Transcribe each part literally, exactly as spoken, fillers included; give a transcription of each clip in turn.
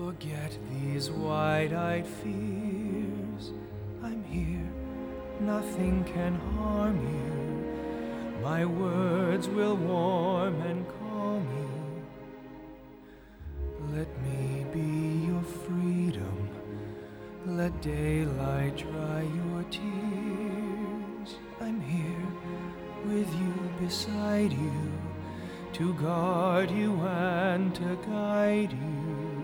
Forget these wide-eyed fears. I'm here, nothing can harm you. My words will warm and calm you. Let me be your freedom. Let daylight dry your tears. I'm here with you, beside you, to guard you and to guide you.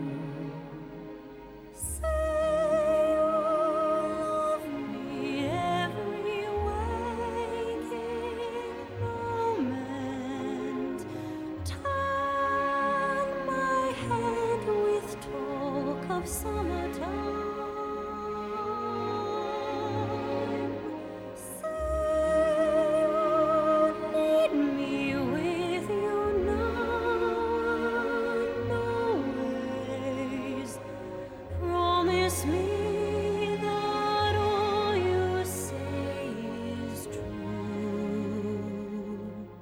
Summertime, say you need me with you now, always. Promise me that all you say is true.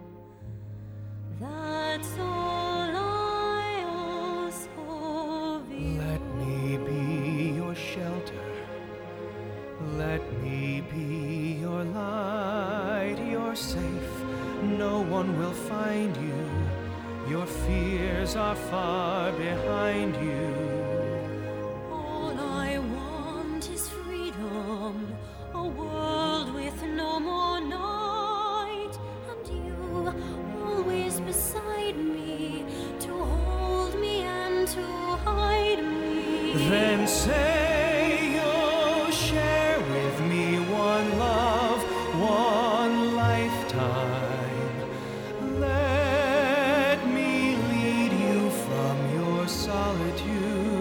That's all I ask of you. Let me be your shelter. Let me be your light. You're safe, no one will find you. Your fears are far behind you. All I want is freedom, a world with no more night, and you always beside me, to hold me and to hide me. Then say you'll share with me one love, one lifetime. Let me lead you from your solitude.